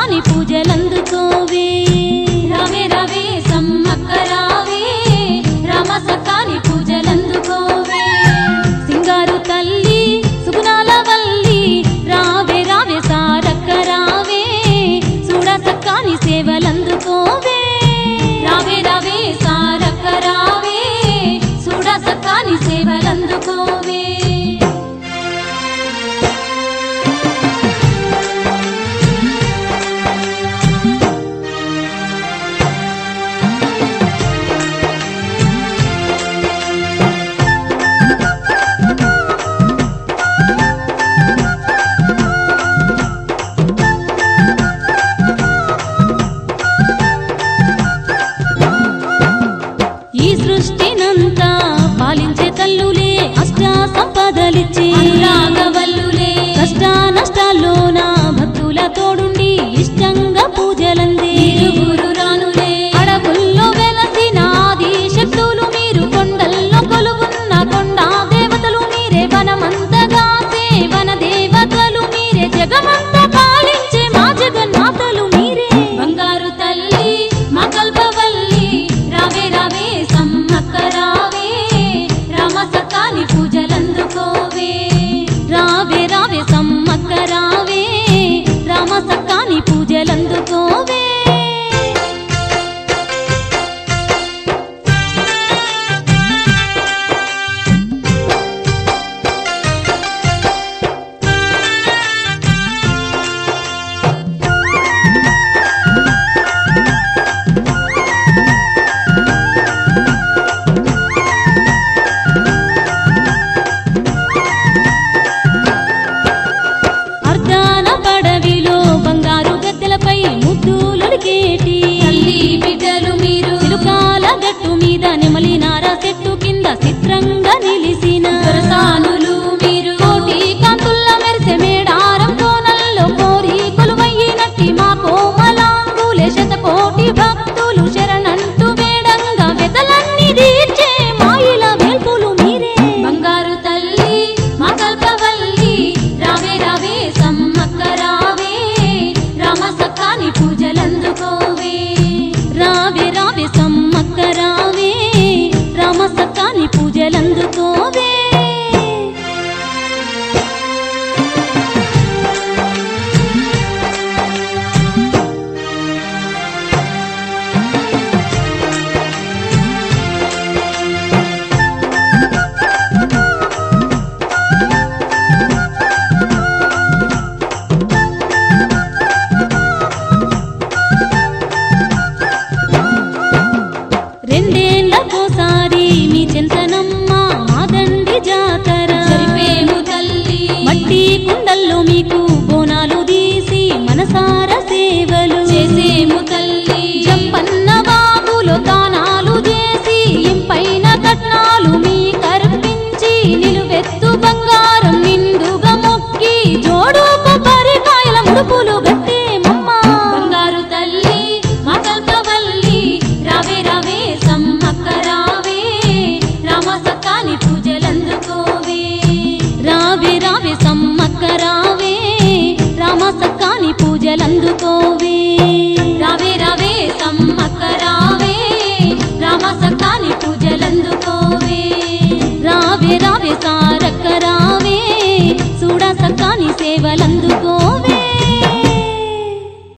సక్కాని పూజలందుకోవే రావే రావే సమ్మక్క రావే రామ సక్కాని పూజలందుకోవే సింగారు తల్లి సుగుణాల వల్లి రావే రావే సారక్క రావే చూడ సక్కాని సేవలందుకోవే రావే రావే సారక్క రావే చూడ సక్కాని సేవలందుకోవే ఈ సృష్టినంతా పాలించే తల్లులే అష్ట సంపదలిచ్చి రాగవల్లులే కష్ట నష్టాల్లోన భక్తుల తోడుండి ఇష్టంగా పూజలందే ఇరుగురు రానులే అడవుల్లో వెలసిన ఆది శక్తులు మీరు కొండల్లో కొలువున్న కొండా దేవతలు మీరే వనమంతగా వన దేవతలు మీరే జగమంతా పాలించే మా జగన్మాతలు మీరే బంగారు తల్లి మా కల్పవల్లి రావే రావే సమ్మక్క రావే రామ సక్కాని పూజలందుకోవే రావే రావే సమ్మక్క రావే రామ సక్కాని పూజలందుకోవే అర్ధాన పడవిలో బంగారు గద్దెలపై ముద్దులొడికేటి తల్లి బిడ్డలు మీరు చిలుకాల గట్టు మీద నెమలి నార చెట్టు కింద చిత్రంగా నిలిసిన దొరసానులు మీరు కోటి కాంతుల్ల మెరిసే మేడారం కోనల్లో కోరి కొలువయ్యినట్టి మా కోమలాంగులే శతకోటి భక్తులు శరణంటూ వేడంగా వెతలన్నీ తీర్చే మాయిల వేల్పులు మీరే బంగారు తల్లి మా కల్పవల్లి రావే రావే సమ్మక్క రావే రామ సక్కాని పూజలందుకోవే రావే రావే సమ్మక్క రావే రామ సక్కాని పూజలందుకోవే రెండేళ్లకోసారి మీ చింతనమ్మ మాదండి జాతర జరిపేము తల్లి మట్టి కుండల్లో మీకు బోనాలు తీసి మనసార సేవలు చేసేము తల్లి జంపన్న బాబులో దానాలు చేసి ఇంపైన కట్నాలు మీ కర్పించి నిలువెత్తు బంగారం నిండుగా మొక్కి జోడు కొబ్బరికాయల ముడుపులు గట్టేమమ్మ బంగారు తల్లి మా కల్పవల్లి రావే రావే సమ్మక్క రావే రామ సక్కాని పూజలందుకోవే రావే రావే సమ్మక్క రావే రామ సక్కాని పూజలందుకోవే రావే రావే సమ్మక్క రావే రామ సక్కాని పూజలందుకోవే రావే రావే సారక్క రావే చూడ సక్కాని సేవలందుకో